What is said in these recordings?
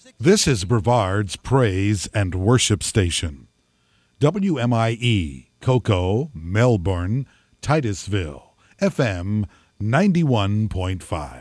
This is Brevard's Praise and Worship Station. WMIE, Cocoa, Melbourne, Titusville, FM 91.5.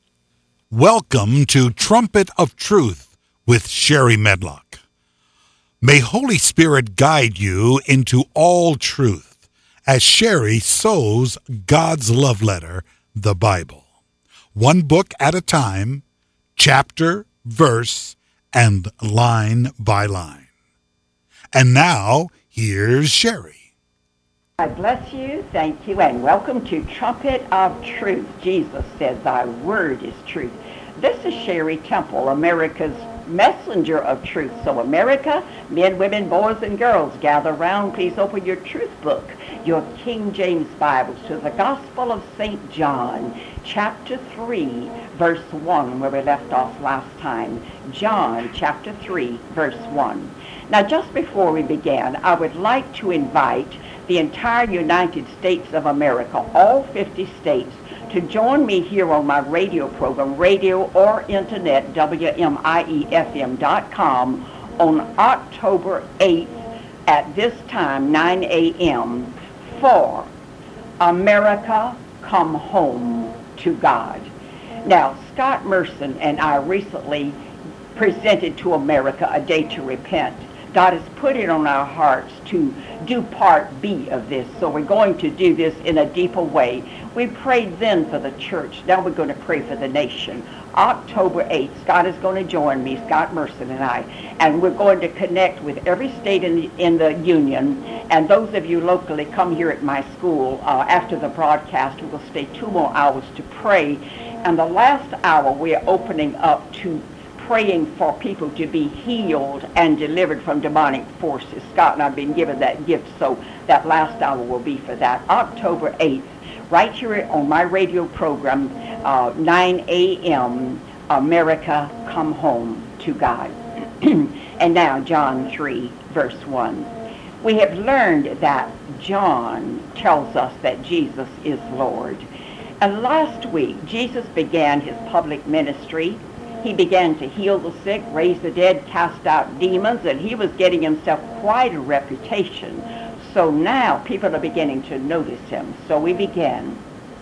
Welcome to Trumpet of Truth with Sherry Medlock. May Holy Spirit guide you into all truth as Sherry sows God's love letter, the Bible. One book at a time, chapter, verse, and line by line. And now, here's Sherry. I bless you, thank you, and welcome to Trumpet of Truth. Jesus says, thy word is truth. This is Sherry Temple, America's messenger of truth. So America, men, women, boys, and girls, gather round. Please open your truth book, your King James Bibles, to the Gospel of St. John, chapter 3, verse 1, where we left off last time. John, chapter 3, verse 1. Now, just before we began, I would like to invite the entire United States of America, all 50 states, to join me here on my radio program, radio or internet, WMIEFM.com, on October 8th at this time, 9 a.m., for America Come Home to God. Now, Scott Merson and I recently presented to America A Day to Repent. God has put it on our hearts to do part B of this, so we're going to do this in a deeper way. We prayed then for the church. Now we're going to pray for the nation. October 8th, Scott is going to join me, Scott Merson and I, and we're going to connect with every state in the union. And those of you locally, come here at my school. After the broadcast, we will stay 2 more hours to pray. And the last hour, we're opening up to praying for people to be healed and delivered from demonic forces. Scott and I have been given that gift, so that last hour will be for that. October 8th, right here on my radio program, 9 a.m., America Come Home to God. And now, John 3, verse 1. We have learned that John tells us that Jesus is Lord. And last week, Jesus began his public ministry. He began to heal the sick, raise the dead, cast out demons, and he was getting himself quite a reputation. So now people are beginning to notice him. So we began.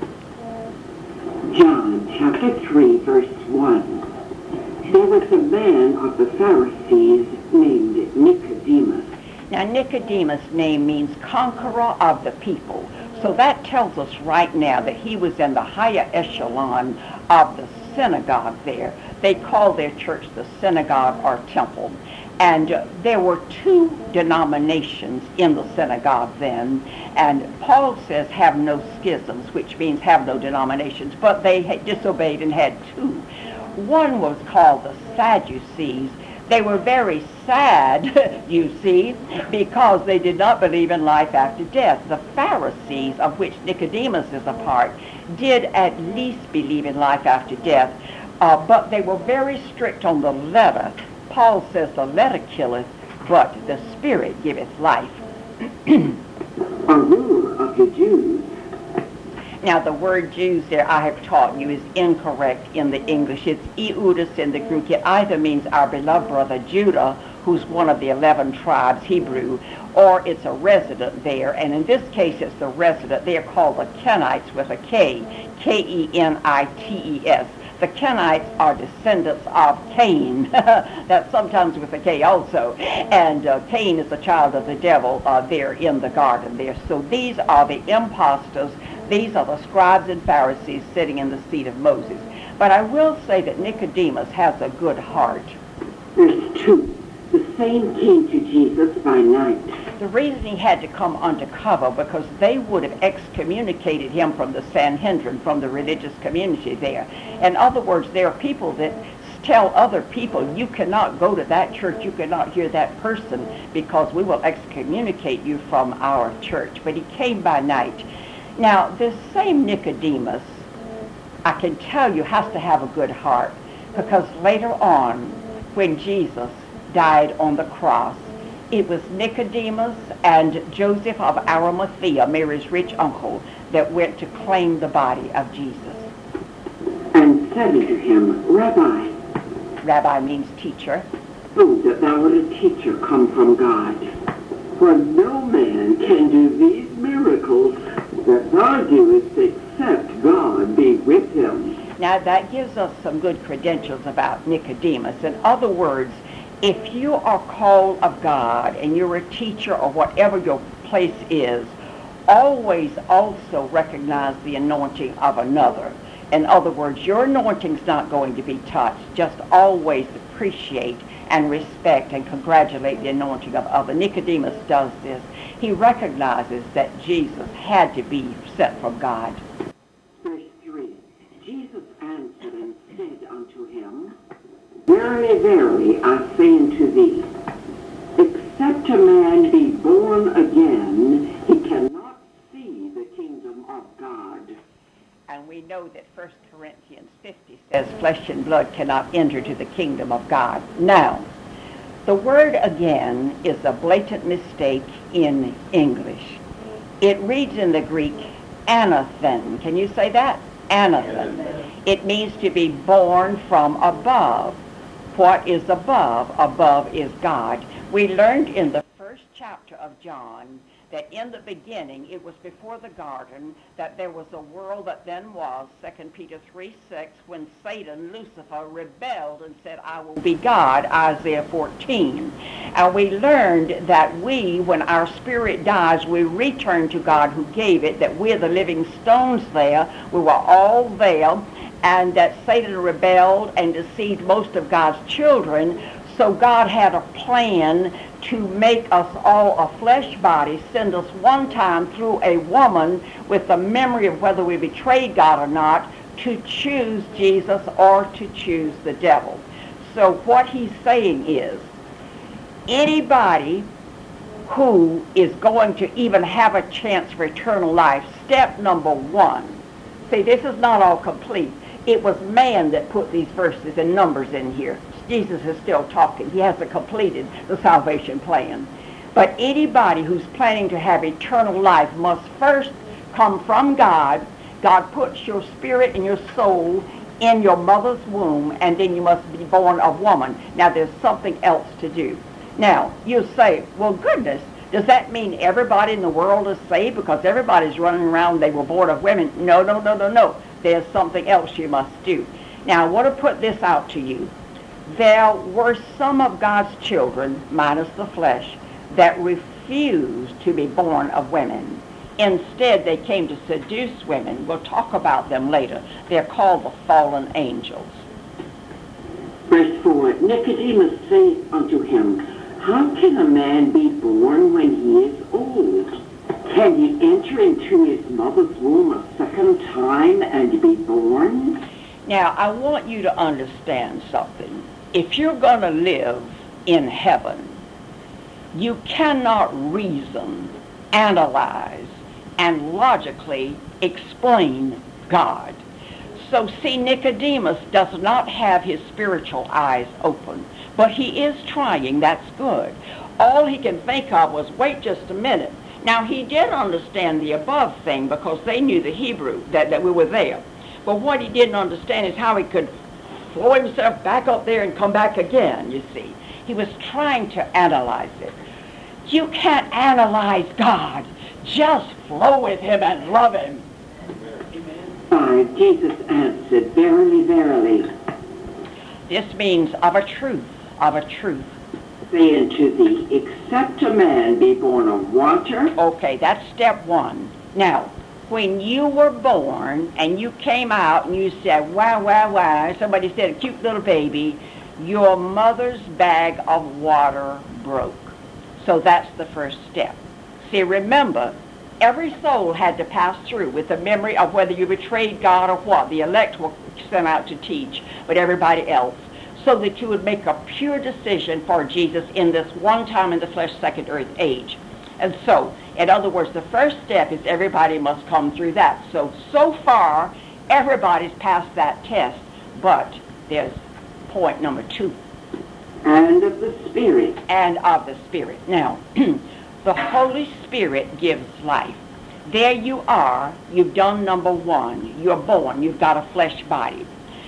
John chapter 3, verse 1. There was a man of the Pharisees named Nicodemus. Now, Nicodemus' name means conqueror of the people. So that tells us right now that he was in the higher echelon of the synagogue there. They called their church the synagogue or temple. And there were 2 denominations in the synagogue then. And Paul says have no schisms, which means have no denominations. But they had disobeyed and had 2. One was called the Sadducees. They were very sad, you see, because they did not believe in life after death. The Pharisees, of which Nicodemus is a part, did at least believe in life after death, but they were very strict on the letter. Paul says the letter killeth, but the Spirit giveth life. A rule of the Jews. Now, the word Jews there I have taught you is incorrect in the English. It's Eudas in the Greek. It either means our beloved brother Judah, who's one of the 11 tribes, Hebrew, or it's a resident there. And in this case, it's the resident. They are called the Kenites with a K, K-E-N-I-T-E-S. The Kenites are descendants of Cain. That's sometimes with a K also. And Cain is a child of the devil there in the garden there. So these are the impostors. These are the scribes and Pharisees sitting in the seat of Moses. But I will say that Nicodemus has a good heart. Verse 2. The same came to Jesus by night. The reason he had to come undercover because they would have excommunicated him from the Sanhedrin, from the religious community there. In other words, there are people that tell other people, you cannot go to that church, you cannot hear that person, because we will excommunicate you from our church. But he came by night. Now, this same Nicodemus, I can tell you, has to have a good heart, because later on, when Jesus died on the cross, it was Nicodemus and Joseph of Arimathea, Mary's rich uncle, that went to claim the body of Jesus. And said unto him, Rabbi. Rabbi means teacher. Oh, that thou art a teacher come from God. For no man can do these miracles that thou doest except God be with him. Now that gives us some good credentials about Nicodemus. In other words, if you are called of God and you're a teacher or whatever your place is, always also recognize the anointing of another. In other words, your anointing's not going to be touched. Just always appreciate and respect and congratulate the anointing of other. Nicodemus does this. He recognizes that Jesus had to be sent from God. Verse 3, Jesus answered and said unto him, Verily, verily, I say unto thee, except a man be born again, he cannot see the kingdom of God. And we know that 1 Corinthians 50 says flesh and blood cannot enter to the kingdom of God. Now, the word again is a blatant mistake in English. It reads in the Greek, anathen. Can you say that? Anathen. It means to be born from above. What is above? Above is God. We learned in the first chapter of John that in the beginning, it was before the garden, that there was a world that then was, 2 Peter 3:6, when Satan, Lucifer, rebelled and said, I will be God, Isaiah 14. And we learned that we, when our spirit dies, we return to God who gave it, that we're the living stones there. We were all there, and that Satan rebelled and deceived most of God's children. So God had a plan to make us all a flesh body, send us one time through a woman with the memory of whether we betrayed God or not, to choose Jesus or to choose the devil. So what he's saying is, anybody who is going to even have a chance for eternal life, step number one, see, this is not all complete. It was man that put these verses and numbers in here. Jesus is still talking. He hasn't completed the salvation plan. But anybody who's planning to have eternal life must first come from God. God puts your spirit and your soul in your mother's womb, and then you must be born of woman. Now, there's something else to do. Now, you'll say, well, goodness, does that mean everybody in the world is saved because everybody's running around, they were born of women? No, no, no, no, no. There's something else you must do. Now, I want to put this out to you. There were some of God's children, minus the flesh, that refused to be born of women. Instead, they came to seduce women. We'll talk about them later. They're called the fallen angels. Verse 4, Nicodemus saith unto him, How can a man be born when he is old? Can he enter into his mother's womb a second time and be born? Now, I want you to understand something. If you're going to live in heaven, you cannot reason, analyze, and logically explain God. So, see, Nicodemus does not have his spiritual eyes open, but he is trying. That's good. All he can think of was, wait just a minute. Now, he did understand the above thing because they knew the Hebrew, that we were there. But what he didn't understand is how he could flow himself back up there and come back again, you see. He was trying to analyze it. You can't analyze God. Just flow with him and love him. Amen. Jesus answered, Verily, verily. This means of a truth, Say unto thee, except a man be born of water. Okay, that's step one. Now, when you were born and you came out and you said, wah, wah, wah, somebody said, a cute little baby, your mother's bag of water broke. So that's the first step. See, remember, every soul had to pass through with the memory of whether you betrayed God or what. The elect were sent out to teach, but everybody else. So that you would make a pure decision for Jesus in this one time in the flesh, second earth age. And so, in other words, the first step is everybody must come through that. So far, everybody's passed that test. But there's point number 2. And of the Spirit. And of the Spirit. Now, the Holy Spirit gives life. There you are. You've done number 1. You're born. You've got a flesh body.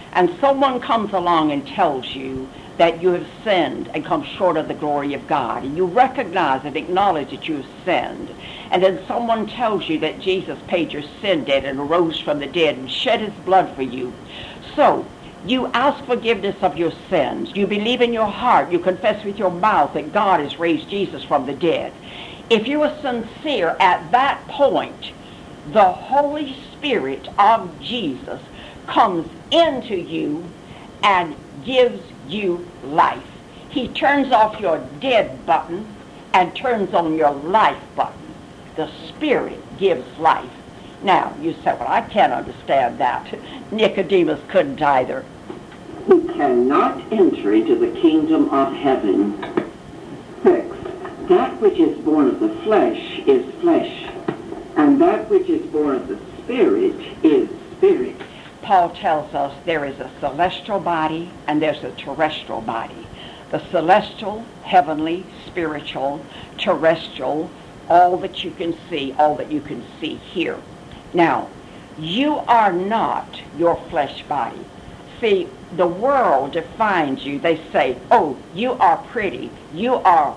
and someone comes along and tells you that you have sinned and come short of the glory of God, and you recognize and acknowledge that you have sinned, and then someone tells you that Jesus paid your sin debt and arose from the dead and shed his blood for you. So you ask forgiveness of your sins. You believe in your heart. You confess with your mouth that God has raised Jesus from the dead. If you are sincere at that point, the Holy Spirit of Jesus comes into you and gives you life. He turns off your dead button and turns on your life button. The Spirit gives life. Now, you say, well, I can't understand that. Nicodemus couldn't either. He cannot enter into the kingdom of heaven. 6. That which is born of the flesh is flesh, and that which is born of the Spirit is spirit. Paul tells us there is a celestial body and there's a terrestrial body. The celestial, heavenly, spiritual, terrestrial, all that you can see, all that you can see here. Now, you are not your flesh body. See, the world defines you. They say, oh, you are pretty, you are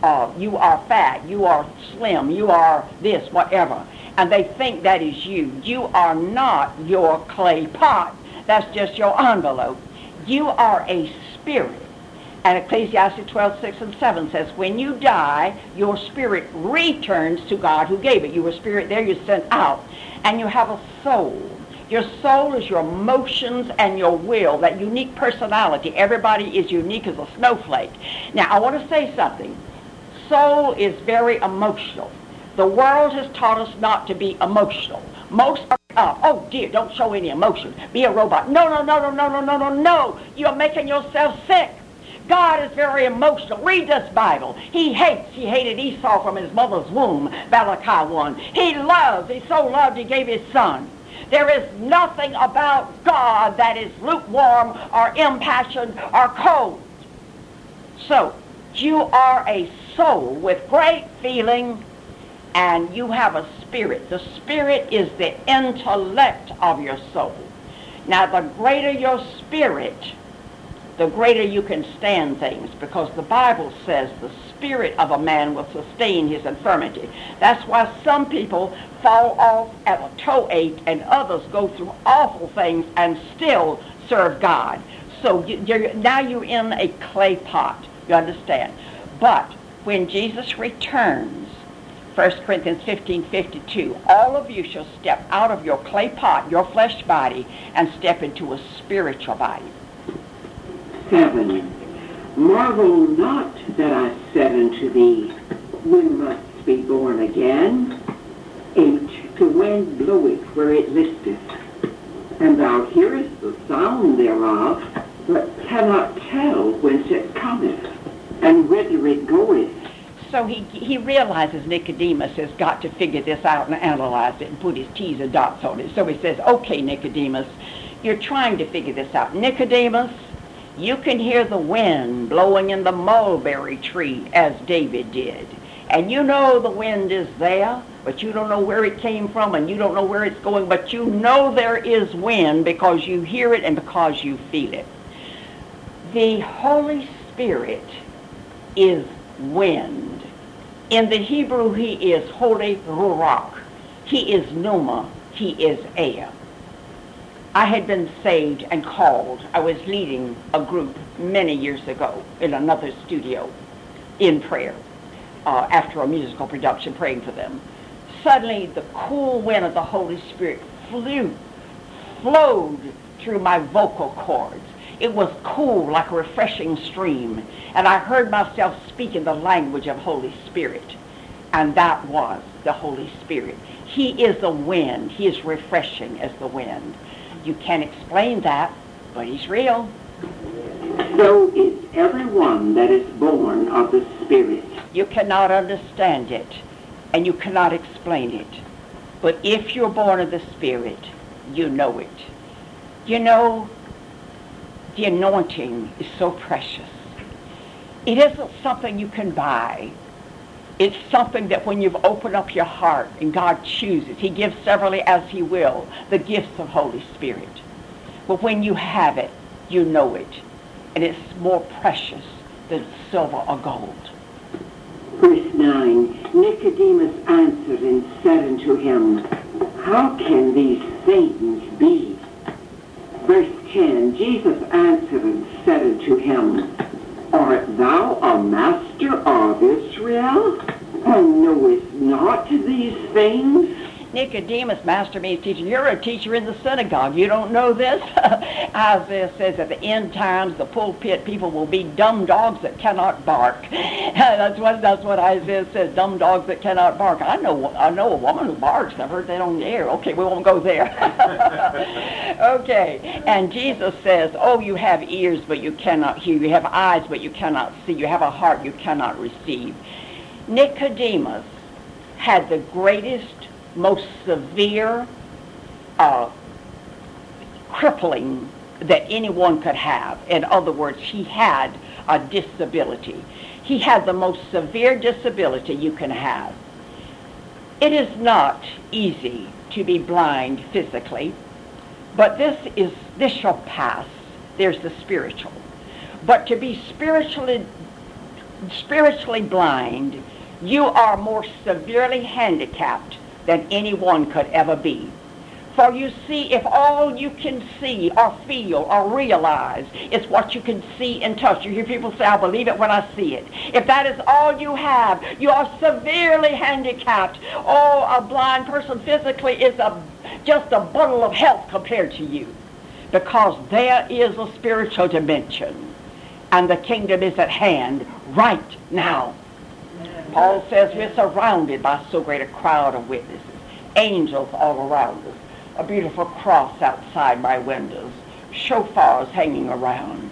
fat, you are slim, you are this, whatever. And they think that is you. You are not your clay pot. That's just your envelope. You are a spirit. And Ecclesiastes 12:6-7 says, when you die, your spirit returns to God who gave it. You were spirit there, you're sent out. And you have a soul. Your soul is your emotions and your will, that unique personality. Everybody is unique as a snowflake. Now, I want to say something. Soul is very emotional. The world has taught us not to be emotional. Most are up. Oh dear, don't show any emotion. Be a robot. No. You're making yourself sick. God is very emotional. Read this Bible. He hated Esau from his mother's womb, Malachi 1. He so loved, he gave his son. There is nothing about God that is lukewarm or impassioned or cold. So, you are a soul with great feeling, and you have a spirit. The spirit is the intellect of your soul. Now, the greater your spirit, the greater you can stand things, because the Bible says the spirit of a man will sustain his infirmity. That's why some people fall off at a toe ache and others go through awful things and still serve God. So now you're in a clay pot, you understand. But when Jesus returns, 1 Corinthians 15:52, all of you shall step out of your clay pot, your flesh body, and step into a spiritual body. 7. Marvel not that I said unto thee, we must be born again. 8. The wind bloweth where it listeth, and thou hearest the sound thereof, but cannot tell whence it cometh, and whither it goeth. So he realizes Nicodemus has got to figure this out and analyze it and put his T's and dots on it. So he says, okay, Nicodemus, you're trying to figure this out. Nicodemus, you can hear the wind blowing in the mulberry tree as David did. And you know the wind is there, but you don't know where it came from and you don't know where it's going, but you know there is wind because you hear it and because you feel it. The Holy Spirit is wind. In the Hebrew, he is Holy Ruach. He is Pneuma. He is air. I had been saved and called. I was leading a group many years ago in another studio in prayer after a musical production, praying for them. Suddenly, the cool wind of the Holy Spirit flowed through my vocal cords. It was cool like a refreshing stream. And I heard myself speak in the language of Holy Spirit. And that was the Holy Spirit. He is the wind. He is refreshing as the wind. You can't explain that, but he's real. So is everyone that is born of the Spirit. You cannot understand it, and you cannot explain it. But if you're born of the Spirit, you know it. You know, the anointing is so precious. It isn't something you can buy. It's something that when you've opened up your heart and God chooses, he gives severally as he will, the gifts of Holy Spirit. But when you have it, you know it. And it's more precious than silver or gold. Verse 9, Nicodemus answered and said unto him, How can these things be? Verse 10, Jesus answered and said unto him, Art thou a master of Israel, and knowest not these things? Nicodemus, master means teacher. You're a teacher in the synagogue. You don't know this? Isaiah says at the end times, the pulpit people will be dumb dogs that cannot bark. That's what Isaiah says, dumb dogs that cannot bark. I know a woman who barks. I've heard that on the air. Okay, we won't go there. Okay, and Jesus says, oh, you have ears, but you cannot hear. You have eyes, but you cannot see. You have a heart you cannot receive. Nicodemus had the greatest, most severe crippling that anyone could have. In other words, he had a disability. He had the most severe disability you can have. It is not easy to be blind physically, but this shall pass. There's the spiritual. But to be spiritually blind, you are more severely handicapped than anyone could ever be. For you see, if all you can see or feel or realize is what you can see and touch, you hear people say, I believe it when I see it. If that is all you have, you are severely handicapped. Oh, a blind person physically is just a bundle of health compared to you. Because there is a spiritual dimension, and the kingdom is at hand right now. Paul says we're surrounded by so great a crowd of witnesses, angels all around us, a beautiful cross outside my windows, shofars hanging around.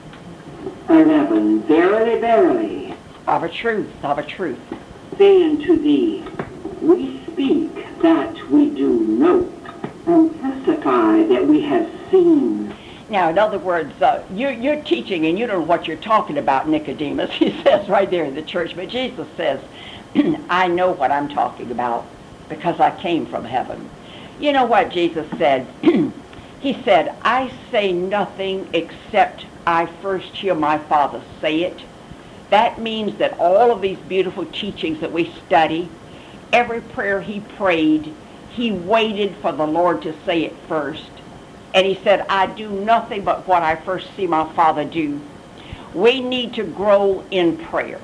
11, Verily, verily, Of a truth, say unto thee, we speak that we do know, and testify that we have seen. Now, in other words, you're teaching and you don't know what you're talking about, Nicodemus. He says right there in the church. But Jesus says, I know what I'm talking about because I came from heaven. You know what Jesus said? He said, I say nothing except I first hear my Father say it. That means that all of these beautiful teachings that we study, every prayer he prayed, he waited for the Lord to say it first. And he said, I do nothing but what I first see my Father do. We need to grow in prayer.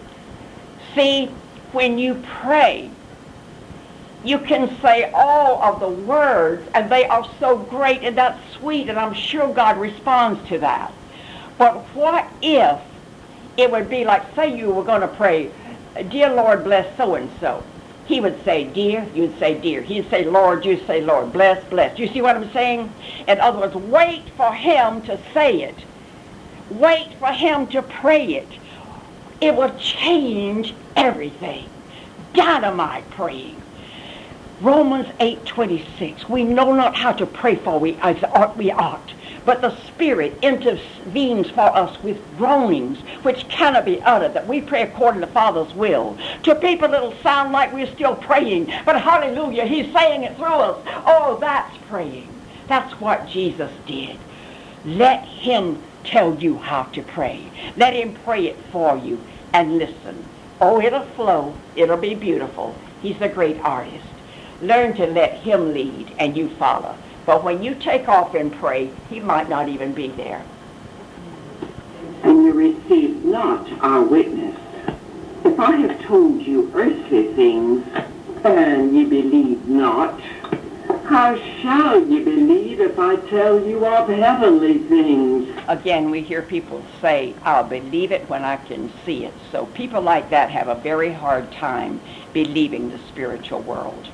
See, when you pray, you can say all of the words, and they are so great, and that's sweet, and I'm sure God responds to that. But what if it would be like, say you were going to pray, Dear Lord, bless so-and-so. He would say, dear, you'd say, dear. He'd say, Lord, you'd say, Lord, bless, bless. You see what I'm saying? In other words, wait for him to say it. Wait for him to pray it. It will change everything. Dynamite praying. Romans 8:26. We know not how to pray for as we ought. But the Spirit intervenes for us with groanings which cannot be uttered, that we pray according to the Father's will. To people it'll sound like we're still praying, but hallelujah, he's saying it through us. Oh, that's praying. That's what Jesus did. Let him tell you how to pray. Let him pray it for you, and listen. Oh, it'll flow. It'll be beautiful. He's a great artist. Learn to let him lead, and you follow. But when you take off and pray, he might not even be there. And you receive not our witness. If I have told you earthly things, and ye believe not, how shall ye believe if I tell you of heavenly things? Again, we hear people say, I'll believe it when I can see it. So people like that have a very hard time believing the spiritual world.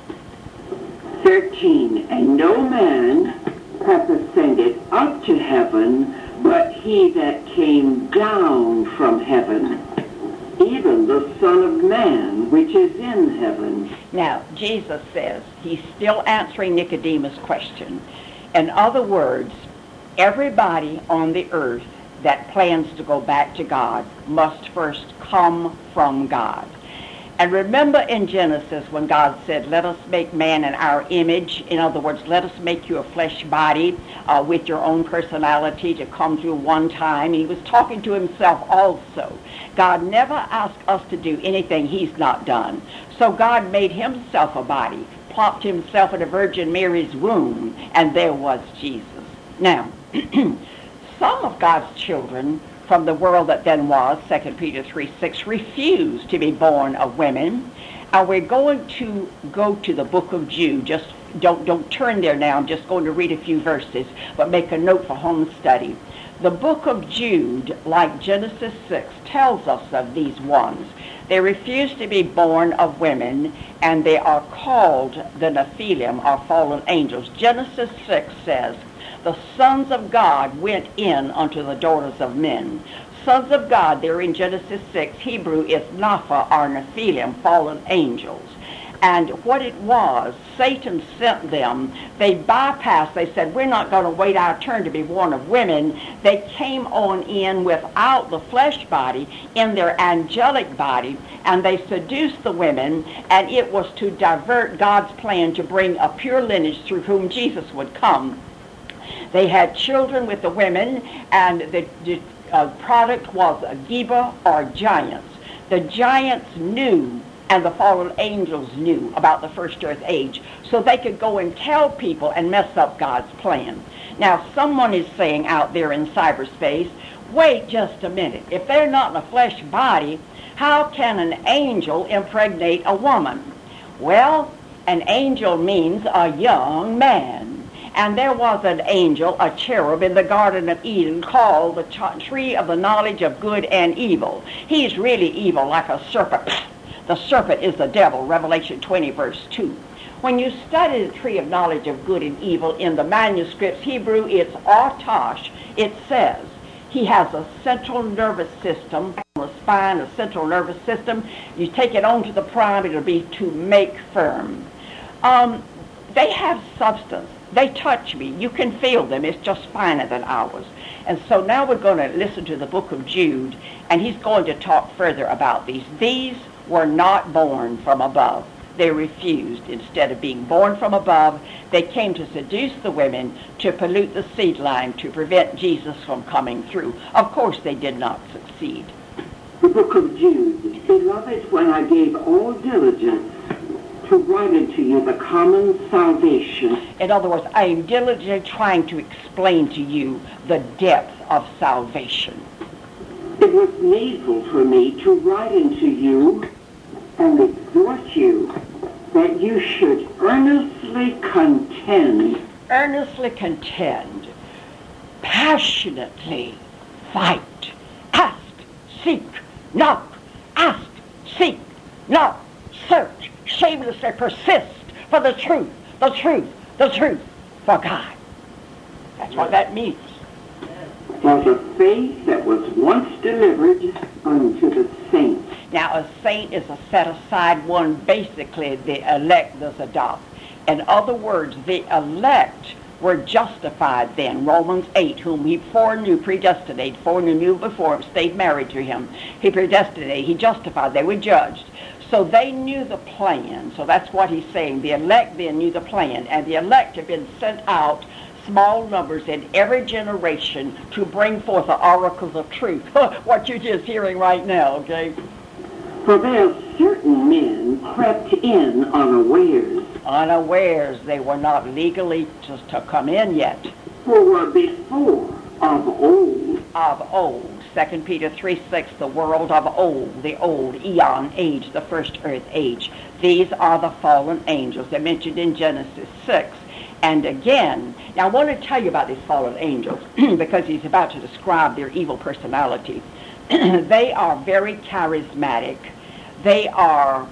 13, and no man hath ascended up to heaven, but he that came down from heaven, even the Son of Man, which is in heaven. Now, Jesus says, he's still answering Nicodemus' question. In other words, everybody on the earth that plans to go back to God must first come from God. And remember in Genesis when God said, let us make man in our image. In other words, let us make you a flesh body with your own personality to come through one time. He was talking to himself also. God never asked us to do anything he's not done. So God made himself a body, plopped himself in a Virgin Mary's womb, and there was Jesus. Now, some of God's children from the world that then was, 2 Peter 3:6, refused to be born of women. And we're going to go to the book of Jude. Just don't turn there now. I'm just going to read a few verses, but make a note for home study. The book of Jude, like Genesis 6, tells us of these ones. They refuse to be born of women, and they are called the Nephilim, or fallen angels. Genesis 6 says, the sons of God went in unto the daughters of men. Sons of God, there in Genesis 6, Hebrew is Napha, or Nephilim, fallen angels. And what it was, Satan sent them. They bypassed, they said, we're not going to wait our turn to be born of women. They came on in without the flesh body, in their angelic body, and they seduced the women, and it was to divert God's plan to bring a pure lineage through whom Jesus would come. They had children with the women, and the product was a Geba, or giants. The giants knew, and the fallen angels knew about the first earth age, so they could go and tell people and mess up God's plan. Now, someone is saying out there in cyberspace, wait just a minute. If they're not in a flesh body, how can an angel impregnate a woman? Well, an angel means a young man. And there was an angel, a cherub, in the Garden of Eden called the tree of the knowledge of good and evil. He's really evil, like a serpent. The serpent is the devil, Revelation 20, verse 2. When you study the tree of knowledge of good and evil in the manuscripts, Hebrew, it's Artash. It says he has a central nervous system, a spine, a central nervous system. You take it on to the prime, it'll be to make firm. They have substance. They touch me. You can feel them. It's just finer than ours. And so now we're going to listen to the book of Jude, and he's going to talk further about these. These were not born from above. They refused. Instead of being born from above, they came to seduce the women, to pollute the seed line, to prevent Jesus from coming through. Of course, they did not succeed. The book of Jude. Beloved, when I gave all diligence to write unto you the common salvation. In other words, I am diligently trying to explain to you the depth of salvation. It was needful for me to write unto you and exhort you that you should earnestly contend, passionately fight, ask, seek, knock, ask, seek, knock, search, shamelessly persist for the truth for God. That's what that means. For the faith that was once delivered unto the saints. Now, a saint is a set-aside one, basically the elect, the Zadok. In other words, the elect were justified then. Romans 8, whom he foreknew, predestinated, knew before, stayed married to him. He predestinated, he justified, they were judged. So they knew the plan. So that's what he's saying. The elect then knew the plan. And the elect have been sent out, small numbers in every generation, to bring forth the oracles of truth. What you're just hearing right now, okay? For there certain men crept in unawares. Unawares, they were not legally just to come in yet. Who were before of old. Of old. 2 Peter 3:6, the world of old, the old eon age, the first earth age. These are the fallen angels. They're mentioned in Genesis 6. And again, now I want to tell you about these fallen angels because he's about to describe their evil personality. They are very charismatic. They are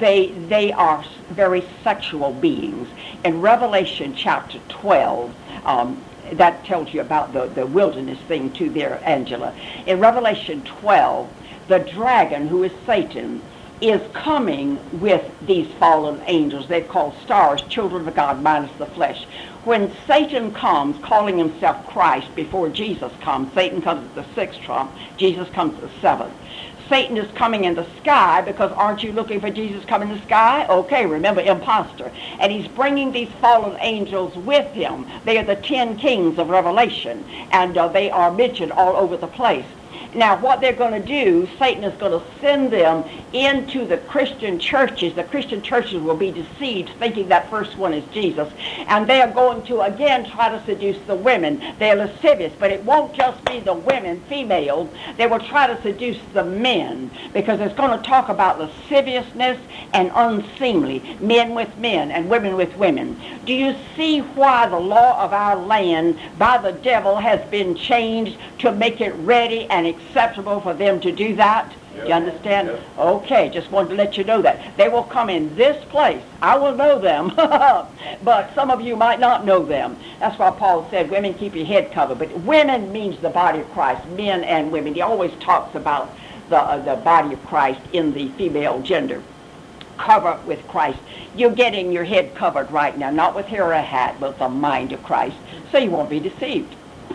very sexual beings. In Revelation chapter 12, that tells you about the wilderness thing too there, Angela. In Revelation 12, the dragon, who is Satan, is coming with these fallen angels. They're called stars, children of God minus the flesh. When Satan comes calling himself Christ before Jesus comes, Satan comes at the 6th trump, Jesus comes at the 7th. Satan is coming in the sky because aren't you looking for Jesus coming in the sky? Okay, remember, imposter. And he's bringing these fallen angels with him. They are the 10 kings of Revelation, and they are mentioned all over the place. Now, what they're going to do, Satan is going to send them into the Christian churches. The Christian churches will be deceived, thinking that first one is Jesus. And they are going to, again, try to seduce the women. They're lascivious, but it won't just be the women, females. They will try to seduce the men, because it's going to talk about lasciviousness and unseemly, men with men and women with women. Do you see why the law of our land by the devil has been changed to make it ready and acceptable for them to do that? Yep. You understand? Yep. Okay, just wanted to let you know that. They will come in this place. I will know them, but some of you might not know them. That's why Paul said, women, keep your head covered. But women means the body of Christ, men and women. He always talks about the body of Christ in the female gender. Cover with Christ. You're getting your head covered right now, not with hair or a hat, but the mind of Christ, so you won't be deceived.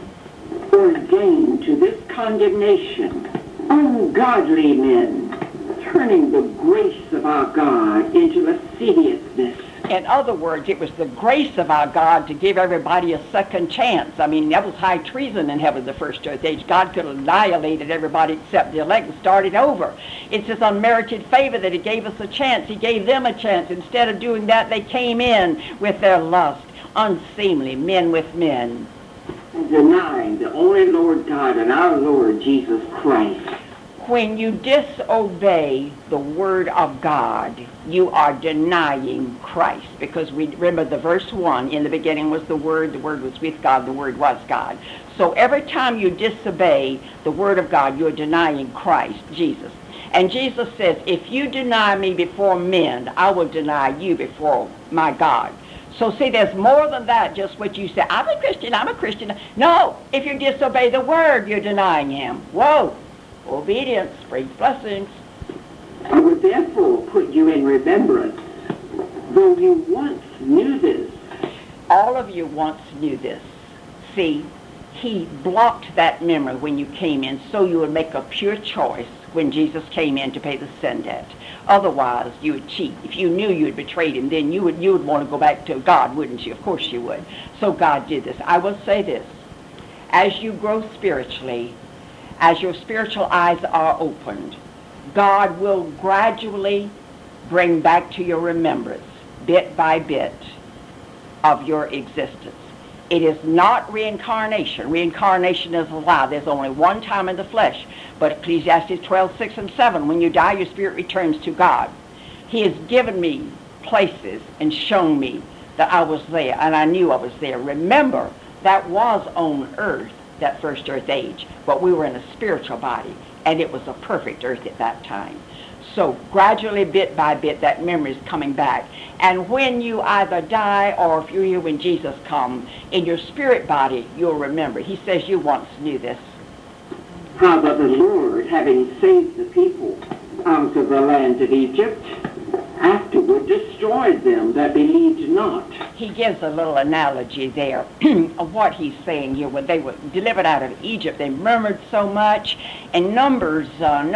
Ordained to this condemnation, ungodly men, turning the grace of our God into lasciviousness. In other words, it was the grace of our God to give everybody a second chance. I mean, that was high treason in heaven, the first earth age. God could have annihilated everybody except the elect and started over. It's His unmerited favor that He gave us a chance. He gave them a chance. Instead of doing that, they came in with their lust, unseemly, men with men. And denying the only Lord God and our Lord Jesus Christ. When you disobey the word of God, you are denying Christ. Because we remember the verse 1, in the beginning was the Word was with God, the Word was God. So every time you disobey the word of God, you're denying Christ, Jesus. And Jesus says, if you deny me before men, I will deny you before my God. So see, there's more than that, just what you say, I'm a Christian. No, if you disobey the word, you're denying Him. Whoa. Obedience brings blessings. I would therefore put you in remembrance, though you once knew this. All of you once knew this. See, He blocked that memory when you came in so you would make a pure choice when Jesus came in to pay the sin debt. Otherwise, you would cheat. If you knew you had betrayed Him, then you would want to go back to God, wouldn't you? Of course you would. So God did this. I will say this. As you grow spiritually, as your spiritual eyes are opened, God will gradually bring back to your remembrance, bit by bit, of your existence. It is not reincarnation. Reincarnation is a lie. There's only one time in the flesh. But Ecclesiastes 12:6 and 7, when you die, your spirit returns to God. He has given me places and shown me that I was there, and I knew I was there. Remember, that was on earth, that first earth age, but we were in a spiritual body, and it was a perfect earth at that time. So gradually, bit by bit, that memory is coming back. And when you either die, or if you're here when Jesus comes, in your spirit body, you'll remember. He says you once knew this. How that the Lord, having saved the people out of the land of Egypt, afterward destroyed them that believed not. He gives a little analogy there of what he's saying here. When they were delivered out of Egypt, they murmured so much. In Numbers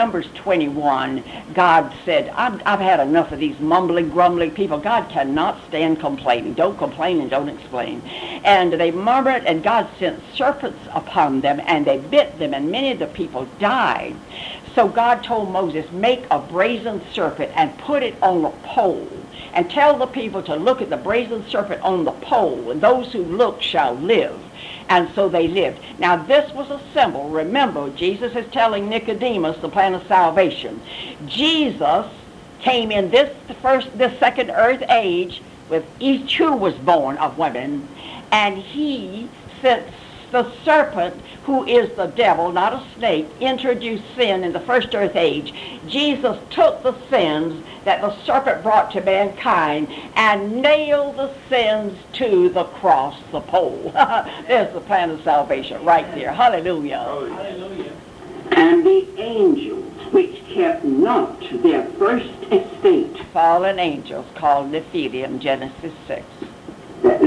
21, God said, I've had enough of these mumbling, grumbling people. God cannot stand complaining. Don't complain and don't explain. And they murmured, and God sent serpents upon them, and they bit them, and many of the people died. So God told Moses, make a brazen serpent and put it on a pole, and tell the people to look at the brazen serpent on the pole, and those who look shall live. And so they lived. Now this was a symbol. Remember, Jesus is telling Nicodemus the plan of salvation. Jesus came in this second earth age with each who was born of women, and He sent the serpent, who is the devil, not a snake, introduced sin in the first earth age. Jesus took the sins that the serpent brought to mankind and nailed the sins to the cross, the pole. There's the plan of salvation right there. Hallelujah. Hallelujah. And the angels which kept not their first estate, Fallen angels called Nephilim, Genesis 6. that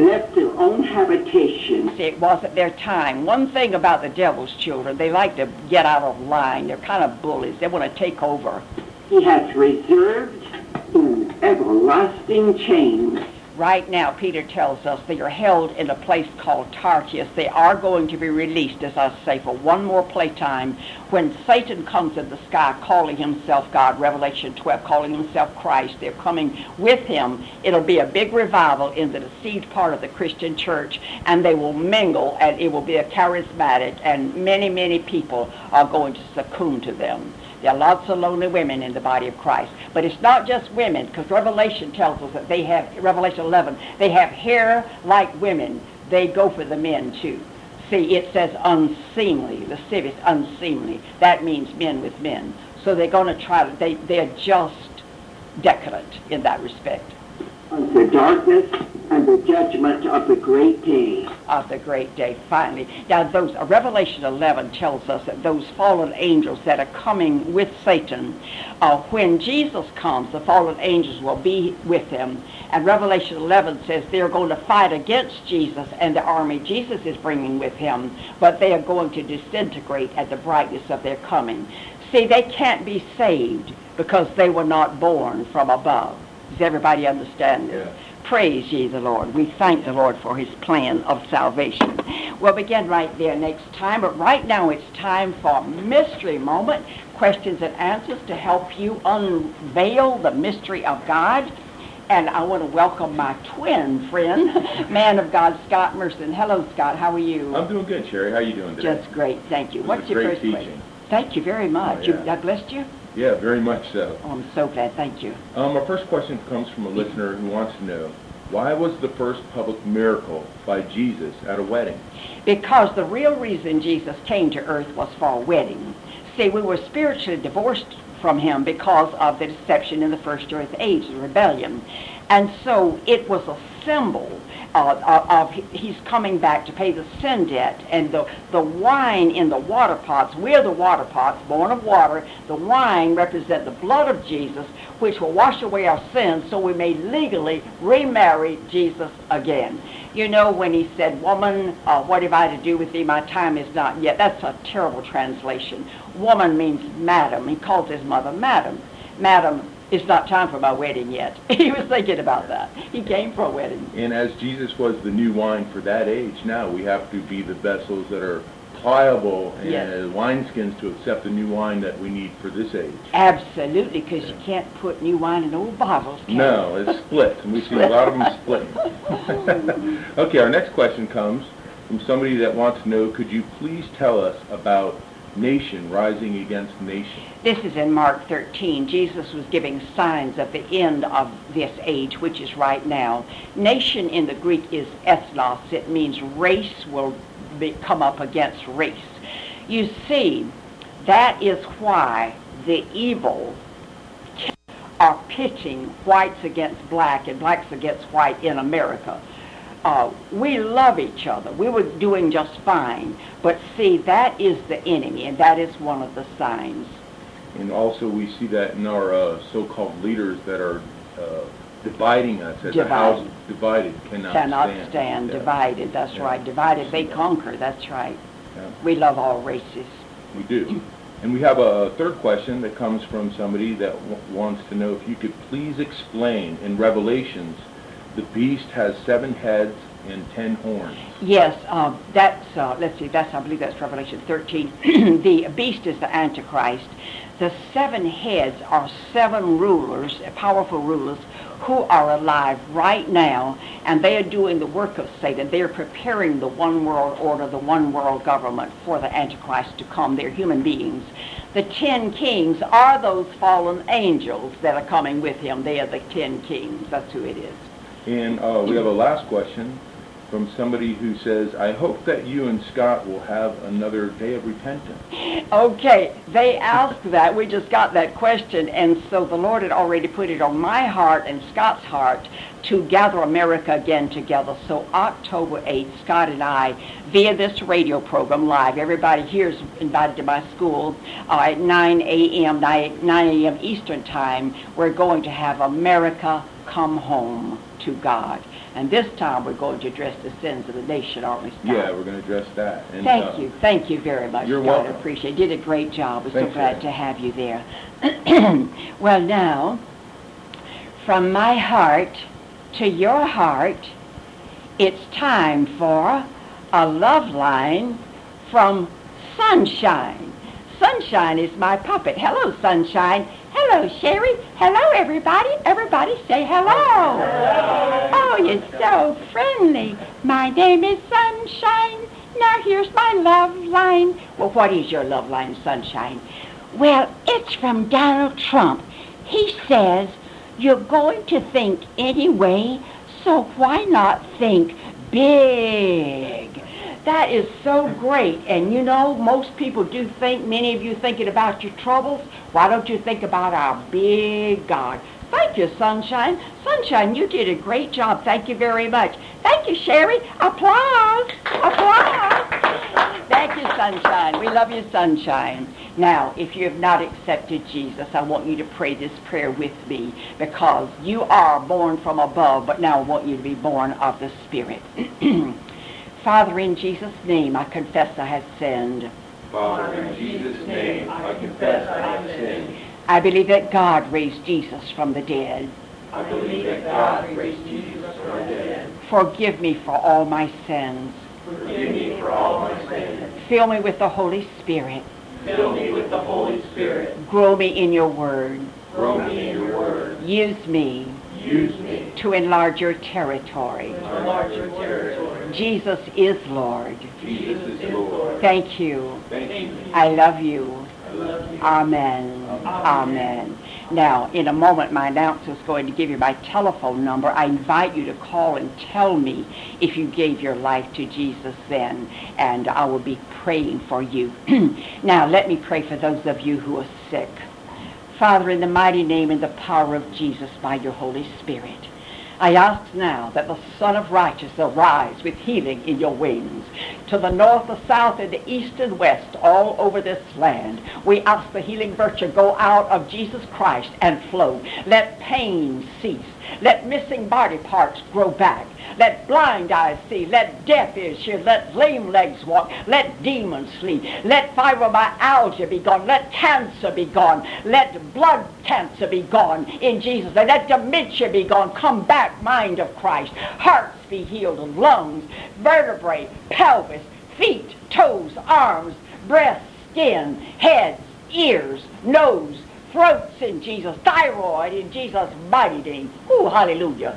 left their own habitation. It wasn't their time. One thing about the devil's children, they like to get out of line. They're kind of bullies. They want to take over. He has reserved in everlasting chains. Right now, Peter tells us they are held in a place called Tartarus. They are going to be released, as I say, for one more playtime when Satan comes in the sky calling himself God, Revelation 12, calling himself Christ. They're coming with him. It'll be a big revival in the deceived part of the Christian church, and they will mingle, and it will be a charismatic, and many, many people are going to succumb to them. There are lots of lonely women in the body of Christ. But it's not just women, because Revelation tells us that they have, Revelation 11, they have hair like women. They go for the men too. See, it says unseemly, lascivious, unseemly. That means men with men. So they're going to try to, they're just decadent in that respect. Unto darkness and the judgment of the great day. Of the great day, finally. Now, Revelation 11 tells us that those fallen angels that are coming with Satan, when Jesus comes, the fallen angels will be with him. And Revelation 11 says they're going to fight against Jesus and the army Jesus is bringing with him, but they are going to disintegrate at the brightness of their coming. See, they can't be saved because they were not born from above. Does everybody understand this? Yeah. Praise ye the Lord. We thank the Lord for his plan of salvation. We'll begin right there next time, but right now it's time for Mystery Moment, questions and answers to help you unveil the mystery of God. And I want to welcome my twin friend, man of God, Scott Merson. Hello, Scott. How are you? I'm doing good, Sherry. How are you doing today? Just great. Thank you. What's your first question? Thank you very much. Oh, yeah. I blessed you? Yeah, very much so. Oh, I'm so glad. Thank you. Our first question comes from a listener who wants to know, why was the first public miracle by Jesus at a wedding? Because the real reason Jesus came to earth was for a wedding. See, we were spiritually divorced from him because of the deception in the first earth age, the rebellion. And so it was a symbol of he's coming back to pay the sin debt. And the wine in the water pots, we're the water pots, born of water. The wine represents the blood of Jesus, which will wash away our sins so we may legally remarry Jesus again. You know, when he said, woman, what have I to do with thee? My time is not yet. That's a terrible translation. Woman means madam. He calls his mother madam. Madam, it's not time for my wedding yet. He was thinking about that. He came for a wedding. And as Jesus was the new wine for that age, now we have to be the vessels that are pliable and yes. wineskins to accept the new wine that we need for this age. Absolutely, because you can't put new wine in old bottles, can No, it's split, and we see a lot of them splitting. Okay, our next question comes from somebody that wants to know, could you please tell us about nation rising against nation? This is in Mark 13. Jesus was giving signs of the end of this age, which is right now. Nation in the Greek is ethnos. It means race will come up against race. You see, that is why the evil are pitting whites against black and blacks against white in America. We love each other. We were doing just fine. But see, that is the enemy, and that is one of the signs. And also we see that in our so-called leaders that are dividing us. As a house divided cannot stand. Yeah. Divided, that's right. Divided, they conquer, that's right. Yeah. We love all races. We do. And we have a third question that comes from somebody that wants to know if you could please explain in Revelations, the beast has 7 heads and 10 horns. Yes, let's see, I believe that's Revelation 13. The beast is the Antichrist. The 7 heads are 7 rulers, powerful rulers, who are alive right now, and they are doing the work of Satan. They are preparing the one world order, the one world government for the Antichrist to come. They're human beings. The 10 kings are those fallen angels that are coming with him. They are the 10 kings. That's who it is. And we have a last question from somebody who says, I hope that you and Scott will have another day of repentance. Okay, they asked that. We just got that question, and so the Lord had already put it on my heart and Scott's heart to gather America again together. So October 8th, Scott and I, via this radio program live, everybody here is invited to my school at 9 a.m. Eastern Time. We're going to have America come home to God. And this time we're going to address the sins of the nation, aren't we, Scott? Yeah, we're going to address that. And, Thank you very much, you're Scott. welcome. I appreciate it. You did a great job. We're so Thanks, glad Sherry. to have you there. Well, now, from my heart to your heart, it's time for a love line from Sunshine. Sunshine is my puppet. Hello, Sunshine. Hello, Sherry. Hello, everybody. Everybody say hello. Oh, you're so friendly. My name is Sunshine. Now here's my love line. Well, what is your love line, Sunshine? Well, it's from Donald Trump. He says, you're going to think anyway, so why not think big? That is so great. And you know, most people do think, many of you thinking about your troubles. Why don't you think about our big God? Thank you, Sunshine. Sunshine, you did a great job. Thank you very much. Thank you, Sherry. Applause. Applause. Thank you, Sunshine. We love you, Sunshine. Now, if you have not accepted Jesus, I want you to pray this prayer with me, because you are born from above, but now I want you to be born of the Spirit. Father, in Jesus' name, I confess I have sinned. Father, in Jesus' name, I confess I have sinned. I believe that God raised Jesus from the dead. I believe that God raised Jesus from the dead. Forgive me for all my sins. Forgive me for all my sins. Fill me with the Holy Spirit. Fill me with the Holy Spirit. Grow me in your word. Grow me in your word. Use me Use me to enlarge your territory. to enlarge your territory. Jesus is Lord. Jesus is Lord. Thank you. Thank you. I love you. I love you. Amen. Amen. Now, in a moment, my announcer is going to give you my telephone number. I invite you to call and tell me if you gave your life to Jesus then, and I will be praying for you. Now, let me pray for those of you who are sick. Father, in the mighty name and the power of Jesus by your Holy Spirit, I ask now that the Son of Righteousness arise with healing in your wings. To the north, the south, and the east and west, all over this land, we ask the healing virtue go out of Jesus Christ and flow. Let pain cease. Let missing body parts grow back. Let blind eyes see. Let deaf ears hear. Let lame legs walk. Let demons flee. Let fibromyalgia be gone. Let cancer be gone. Let blood cancer be gone in Jesus' name. Let dementia be gone. Come back, mind of Christ. Hearts be healed. Lungs, vertebrae, pelvis, feet, toes, arms, breast, skin, heads, ears, nose, throats in Jesus, thyroid in Jesus' mighty name. Ooh, hallelujah.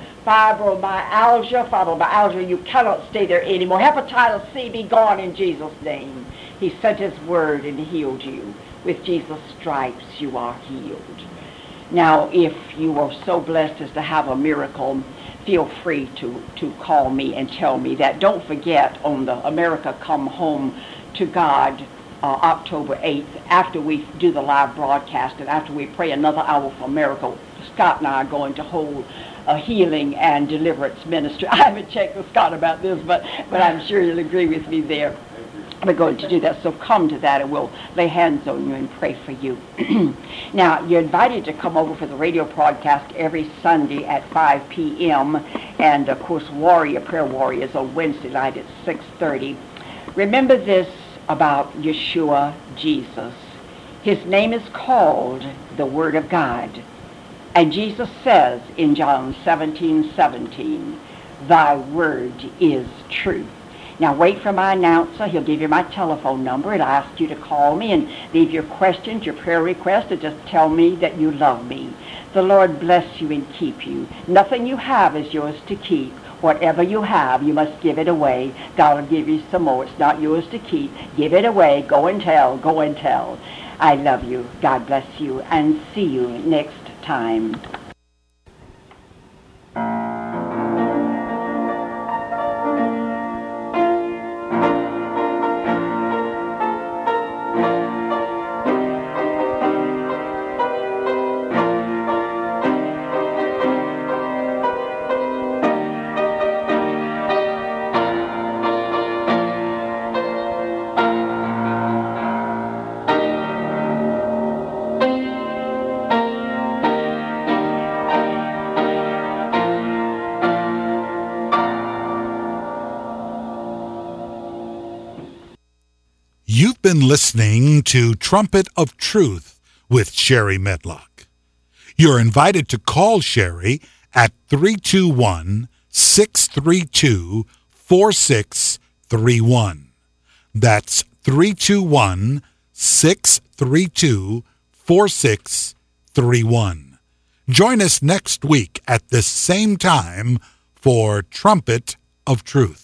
Fibromyalgia, you cannot stay there anymore. Hepatitis C be gone in Jesus' name. He sent his word and healed you. With Jesus' stripes you are healed. Now, if you were so blessed as to have a miracle, feel free to call me and tell me that. Don't forget, on the America Come Home to God, October 8th, after we do the live broadcast and after we pray another hour for miracle, Scott and I are going to hold a healing and deliverance ministry. I haven't checked with Scott about this, but I'm sure you'll agree with me there. We're going to do that, so come to that and we'll lay hands on you and pray for you. Now, you're invited to come over for the radio broadcast every Sunday at 5 p.m. and, of course, Prayer Warriors on Wednesday night at 6:30. Remember this about Yeshua, Jesus. His name is called the Word of God. And Jesus says in John 17:17, thy word is truth. Now wait for my announcer. He'll give you my telephone number, and I ask you to call me and leave your questions, your prayer requests, and just tell me that you love me. The Lord bless you and keep you. Nothing you have is yours to keep. Whatever you have, you must give it away. God will give you some more. It's not yours to keep. Give it away. Go and tell. Go and tell. I love you. God bless you. And see you next time. been listening to Trumpet of Truth with Sherry Medlock. You're invited to call Sherry at 321-632-4631. That's 321-632-4631. Join us next week at this same time for Trumpet of Truth.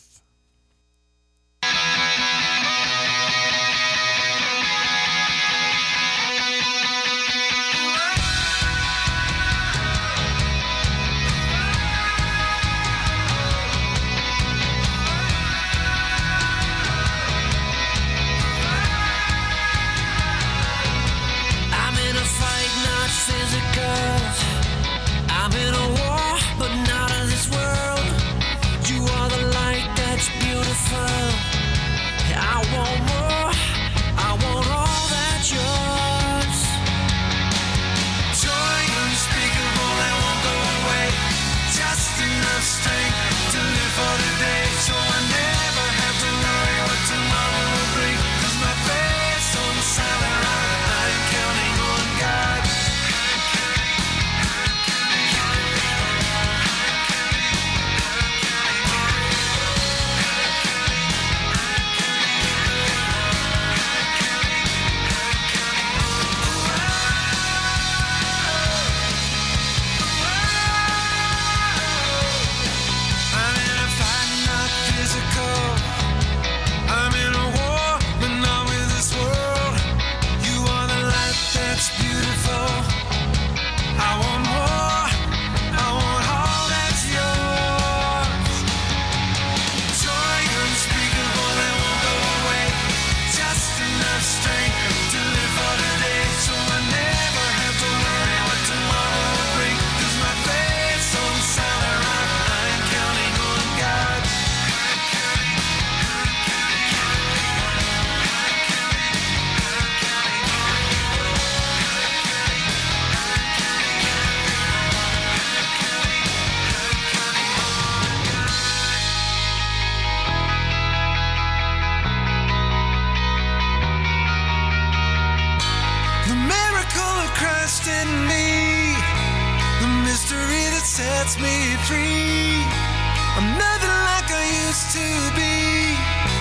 Sets me free. I'm nothing like I used to be.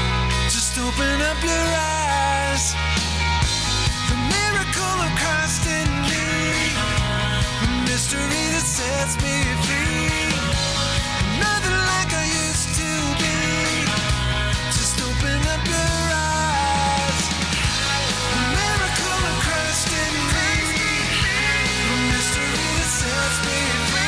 Just open up your eyes. The miracle of Christ in me. The mystery that sets me free. I'm nothing like I used to be. Just open up your eyes. The miracle of Christ in me. The mystery that sets me free.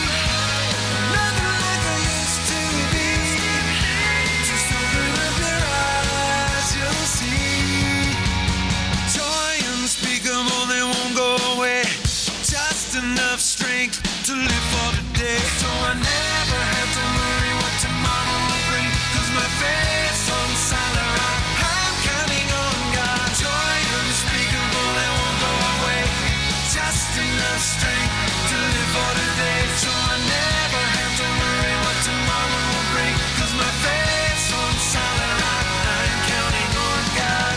Enough strength to live for today, so I never have to worry what tomorrow will bring, 'cause my faith's on solid rock. I'm counting on God, joy unspeakable that won't go away, just enough strength to live for today, so I never have to worry what tomorrow will bring, 'cause my faith's on solid rock. I'm counting on God.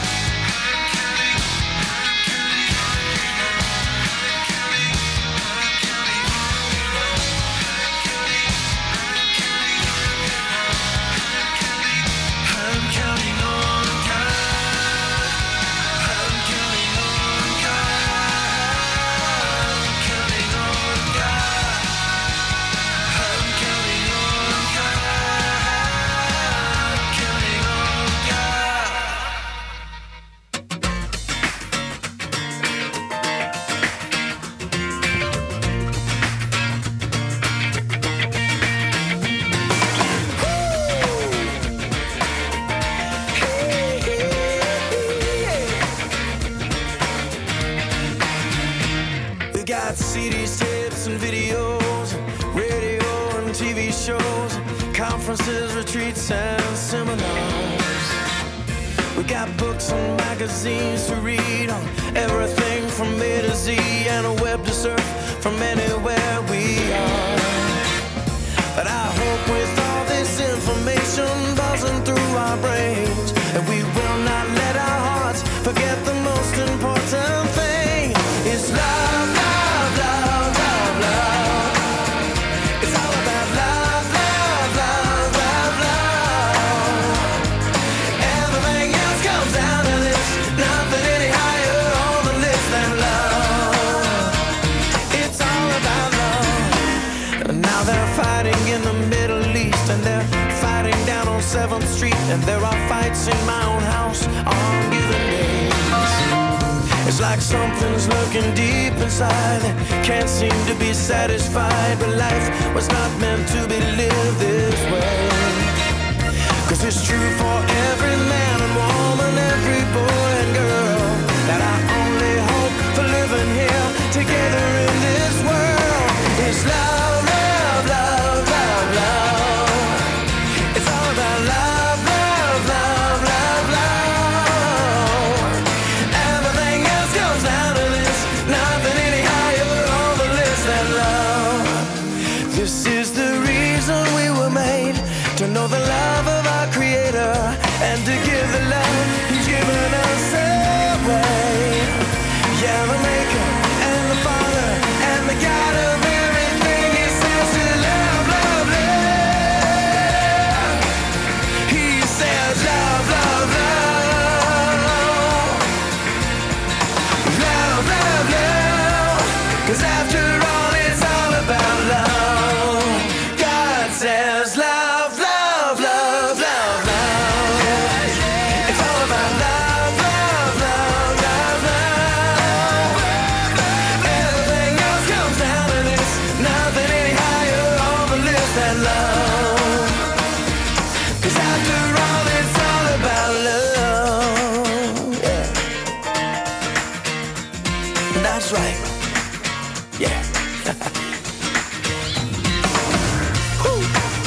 CDs, tapes, and videos, radio and TV shows, conferences, retreats, and seminars. We got books and magazines to read on everything from A to Z, and a web to surf from anywhere we are. But I hope with all this information buzzing through our brains, that we will not let our hearts forget the most important thing is love, love, love, love, love. It's all about love, love, love, love, love. Everything else comes down to this, nothing any higher on the list than love. It's all about love. And now they're fighting in the Middle East, and they're fighting down on 7th Street, and there are fights in my own house on given days. It's like something's lurking deep inside, can't seem to be satisfied, but life was not meant to be lived this way. 'Cause it's true for every man and woman, every boy and girl, that I only hope for living here together in this world is love, love, love, love, love. It's all about love, love, love, love, love. Everything else comes down to this, nothing any higher on the list than love. This is the reason we were made, to know the love of our Creator and to give the love He's given us away. Yeah, the Maker and the Father and the God of everything, He says to love, love, love. He says love, love, love. Love, love, love. 'Cause after all, it's all about love. God says love, love, love, love, love. It's all about love, love, love, love, love. Everything else comes down to this, nothing any higher on the list than love. 'Cause after all, it's all about love. Yeah. That's right. Yeah. Woo.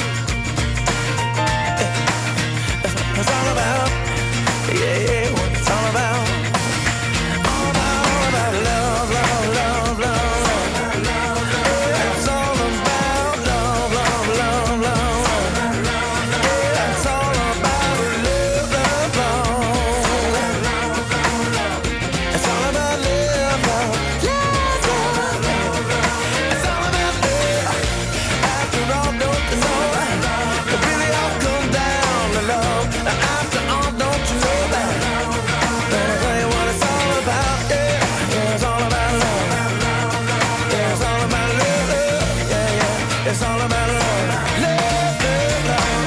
It's all about, yeah, what it's all about. All about love, love, love, love, love. It's all about love, love, love, love. It's all about love, love, love. It's all about love, love, love, love. It's all about love. After all, don't you know it really all comes down to love? After all, don't you know that? Let me tell you what it's all about. Yeah, yeah, it's all about love. Yeah, it's all about love. Yeah, yeah, it's all about love. Love, love, love.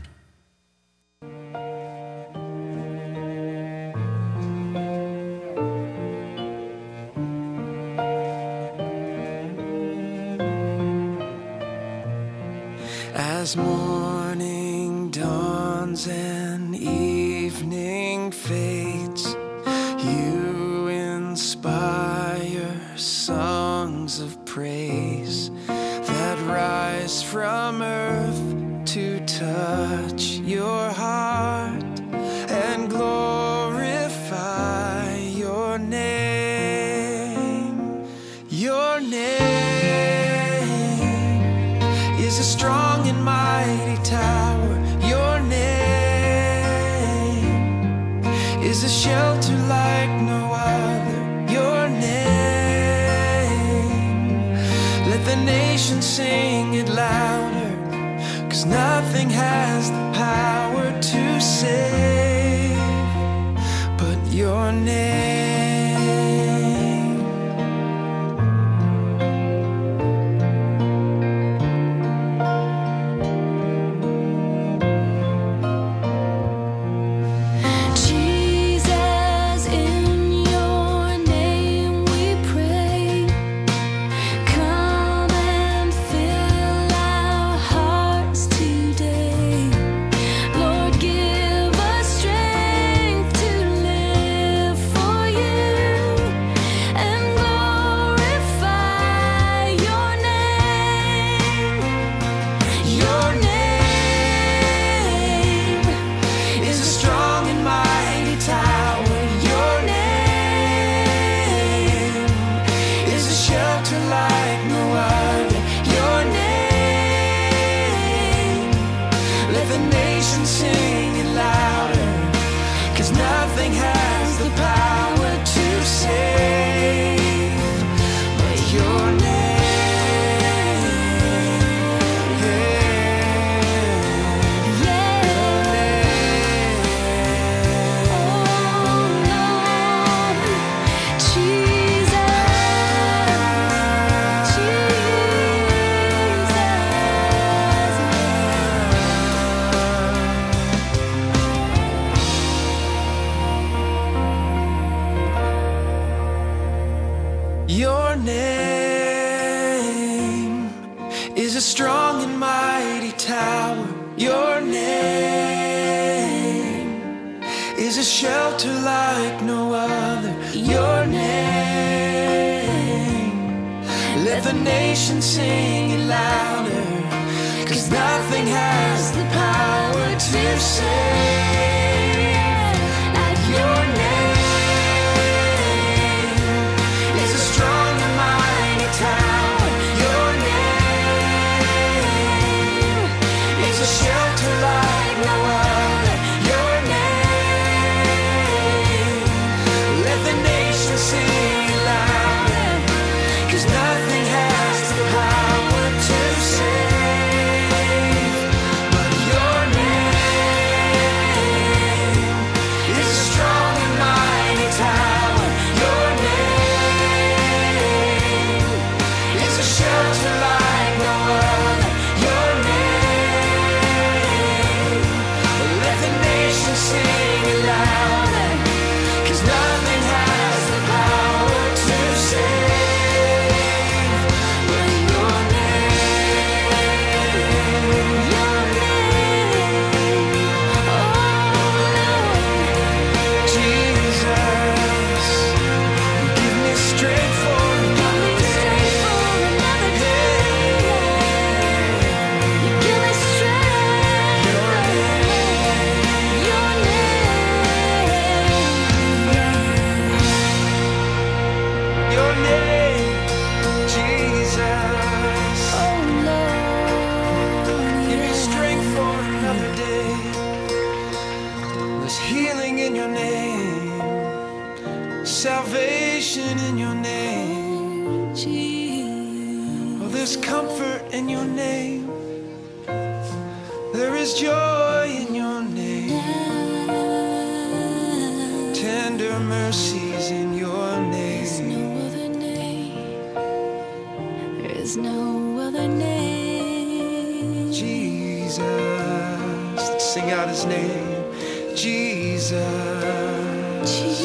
As morning dawns and evening fades, you inspire songs of praise that rise from earth to touch your heart and glorify your name. Your name is a strong and mighty tower. Your name is a shelter like no other. Your name, let the nation sing it louder, 'cause nothing has the power to save but your name. Jesus, in your name we pray. Come and fill our hearts today. Lord, give us strength to live for you and glorify your name. Your name is a strong and mighty tower. Your name is a shelter like no other. Your name, let the nation sing it louder, 'cause nothing has the power save. But your name, your name is a strong and mighty tower. Your name is a shelter like no other. Your name, let the nation sing it louder, 'cause nothing has the power to save like your name. Is a strong and mighty tower. Your name is a shelter like no other. Your name, let the nation sing it louder, 'cause nothing has the power to save. But your name is a strong and mighty tower. Your name is a shelter like no other. Your name, let the nation sing it louder, 'cause nothing has the power to save. But your name, oh Lord, Jesus, give me strength for another day. Give me strength. Your name, Jesus. Oh Lord, give me strength for another day. There's healing in your name, salvation in your name. Oh, there's comfort in your name. There is joy in your name. Tender mercies in your name. There is no other name. Jesus, sing out his name. Jesus.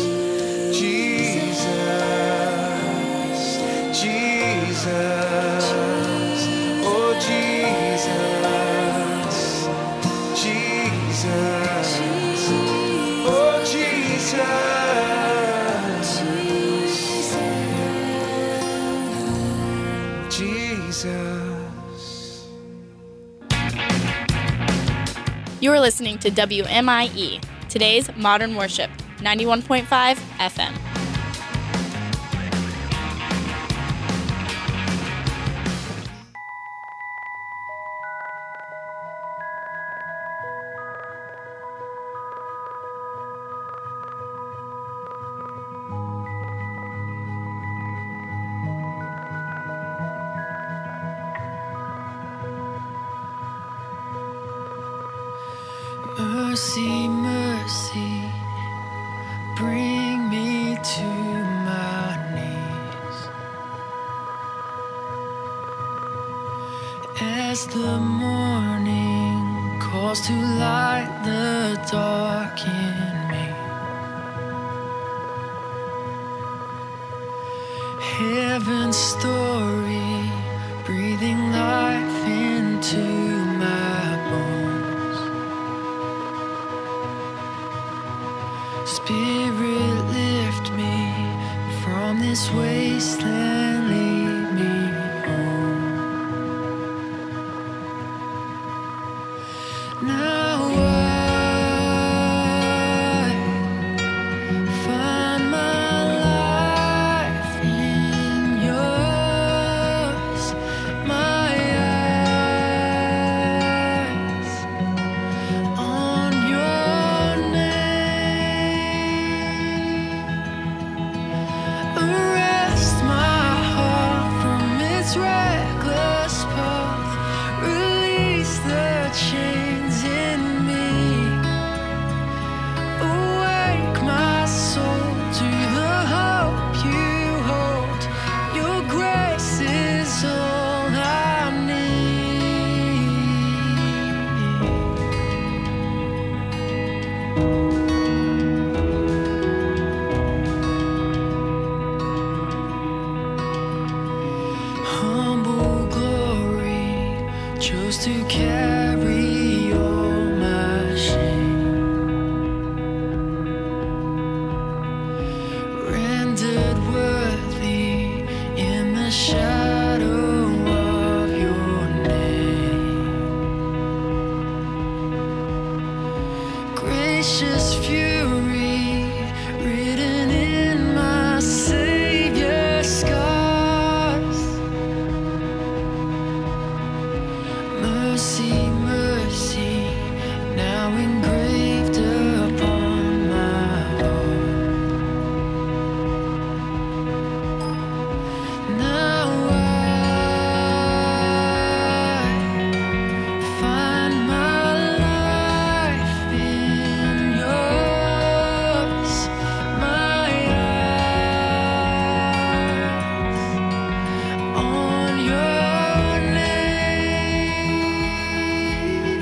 Jesus. Jesus. Oh Jesus. Jesus. Oh Jesus. Jesus. You are listening to WMIE, today's Modern Worship, 91.5 FM. Mercy, mercy, bring me to my knees. As the morning calls to light the dark in me, heaven's story breathing life into my bones. Spirit, lift me from this wasteland, lead me home. Now I find my life in your chose to carry all my shame, rendered worthy in the shadow of your name. Gracious fury written in my Savior's scars. Mercy, mercy, now engraved upon my heart. Now I find my life in yours, my eyes on your name.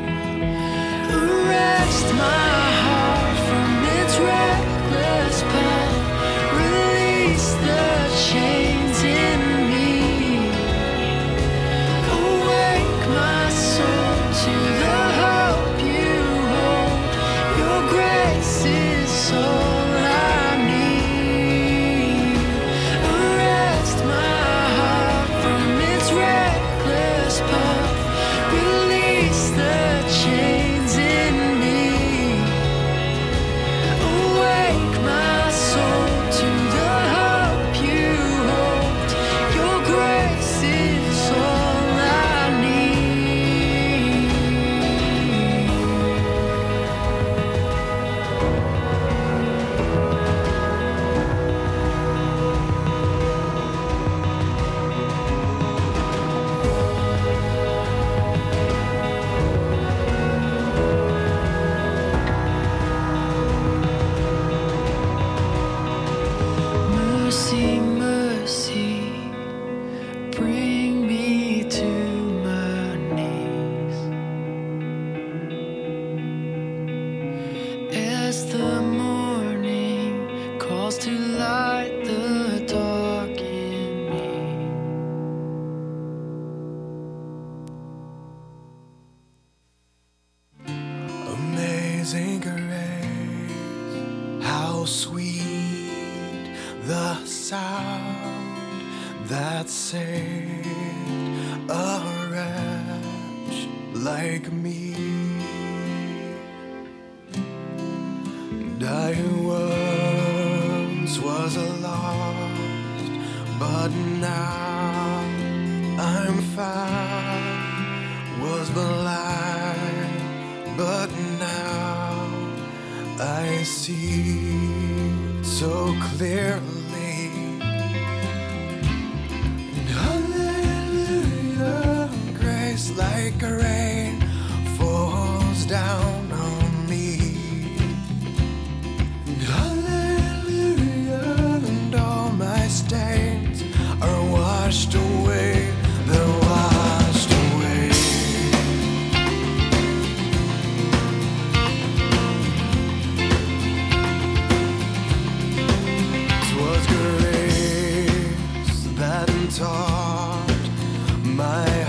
Arrest my heart from its reckless path, release the chains in me, awake my soul to the hope you hold. Your grace is all I need. Arrest my heart from its reckless path, release the chains in me, awake my soul to the hope you hold. Your grace is all I need. Mercy, mercy, bring me to my knees. As the morning calls to light the dark in me. Amazing grace, how sweet the sound that saved a wretch like me. And I once was lost, but now I'm found. Was blind, but now I see so clearly. And hallelujah, grace like rain falls down on me. And hallelujah, and all my stains are washed away. They're washed away. 'Twas grace that taught my